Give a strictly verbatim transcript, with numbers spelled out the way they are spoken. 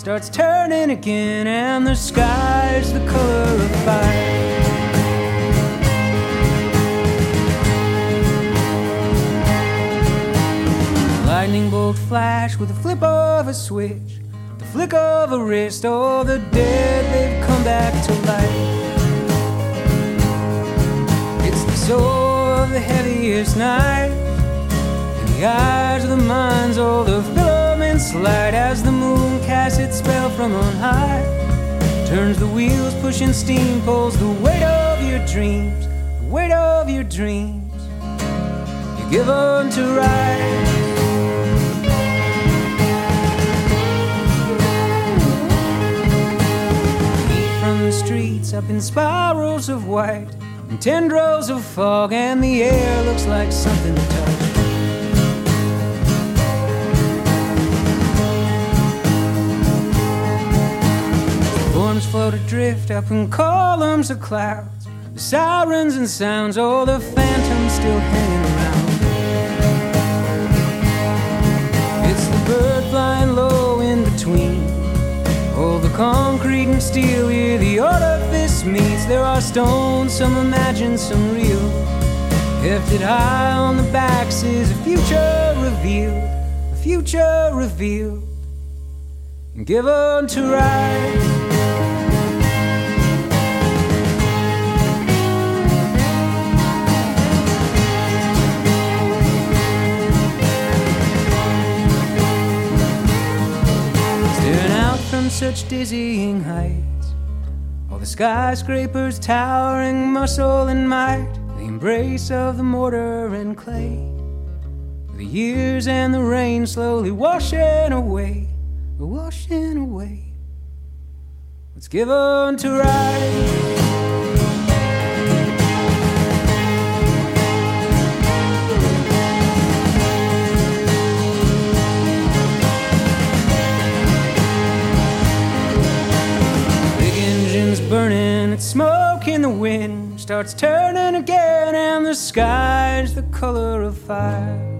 starts turning again, and the sky's the color of fire. Lightning bolt flash with the flip of a switch, the flick of a wrist. Oh, the dead, they've come back to life. It's the soul of the heaviest night, in the eyes of the minds. Oh, the filaments light as the moon casts its spell from on high. Turns the wheels, pushing steam, pulls the weight of your dreams, the weight of your dreams. You give on to rise. The streets up in spirals of white and tendrils of fog, and the air looks like something to touch. Forms float adrift up in columns of clouds, the sirens and sounds, oh, the phantoms still hanging around. It's the bird flying low in between, oh, the concrete and steel, here the artifice meets. There are stones, some imagined, some real. Hefted high on the backs is a future revealed, a future revealed, and given to rise. From such dizzying heights, all the skyscrapers towering muscle and might, the embrace of the mortar and clay, the years and the rain slowly washing away, washing away what's given to rise. Burning, it's smoke in the wind, starts turning again, and the sky's the color of fire.